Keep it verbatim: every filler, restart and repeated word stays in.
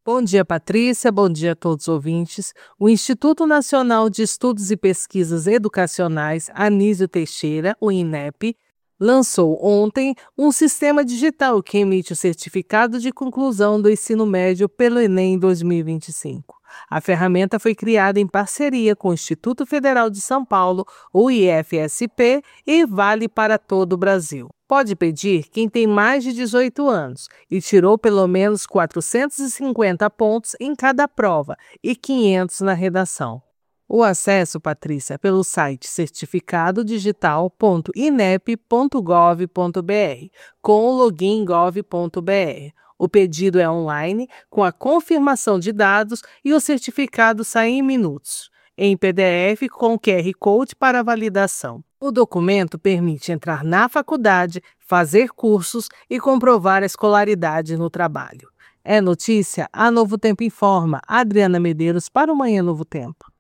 Bom dia, Patrícia. Bom dia a todos os ouvintes. O Instituto Nacional de Estudos e Pesquisas Educacionais, Anísio Teixeira, o INEP, lançou ontem um sistema digital que emite o certificado de conclusão do ensino médio pelo Enem dois mil e vinte e cinco. A ferramenta foi criada em parceria com o Instituto Federal de São Paulo, o I F S P, e vale para todo o Brasil. Pode pedir quem tem mais de dezoito anos e tirou pelo menos quatrocentos e cinquenta pontos em cada prova e quinhentos na redação. O acesso, Patrícia, é pelo site certificado digital ponto inep ponto gov ponto br com o login gov ponto br. O pedido é online, com a confirmação de dados e o certificado sai em minutos, em P D F com Q R Code para validação. O documento permite entrar na faculdade, fazer cursos e comprovar a escolaridade no trabalho. É notícia, a Novo Tempo informa. Adriana Medeiros para o Manhã Novo Tempo.